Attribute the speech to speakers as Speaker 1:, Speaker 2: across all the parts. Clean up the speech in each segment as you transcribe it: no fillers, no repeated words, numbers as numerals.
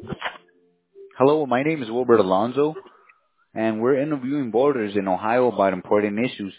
Speaker 1: Hello, my name is Wilbert Alonzo, and we're interviewing voters in Ohio about important issues.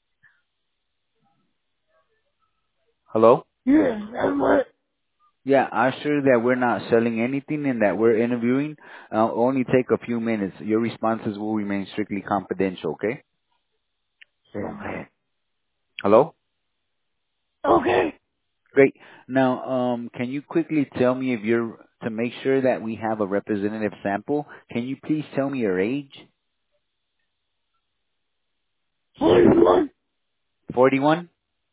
Speaker 1: Hello?
Speaker 2: Yes, and what?
Speaker 1: Yeah, I'm sure that we're not selling anything and that we're interviewing. Only take a few minutes. Your responses will remain strictly confidential, okay?
Speaker 2: Okay.
Speaker 1: Hello?
Speaker 2: Okay.
Speaker 1: Great. Now, can you quickly tell me if to make sure that we have a representative sample, can you please tell me your age?
Speaker 2: 41?
Speaker 1: 41?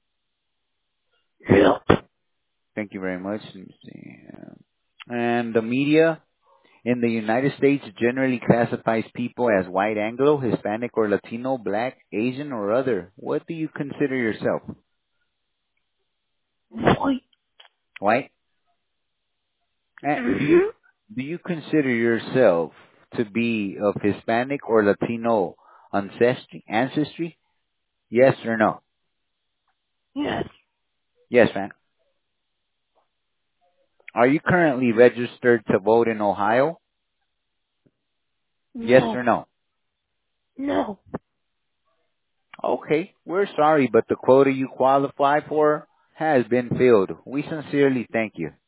Speaker 2: Yep.
Speaker 1: Thank you very much. Let me see. And the media in the United States generally classifies people as white Anglo, Hispanic or Latino, black, Asian or other. What do you consider yourself?
Speaker 2: White.
Speaker 1: White? Do you
Speaker 2: Mm-hmm.
Speaker 1: consider yourself to be of Hispanic or Latino ancestry? Yes or no?
Speaker 2: Yes.
Speaker 1: Yes, man. Are you currently registered to vote in Ohio? Yes
Speaker 2: No.
Speaker 1: or no?
Speaker 2: No.
Speaker 1: Okay, we're sorry, but the quota you qualify for has been filled. We sincerely thank you.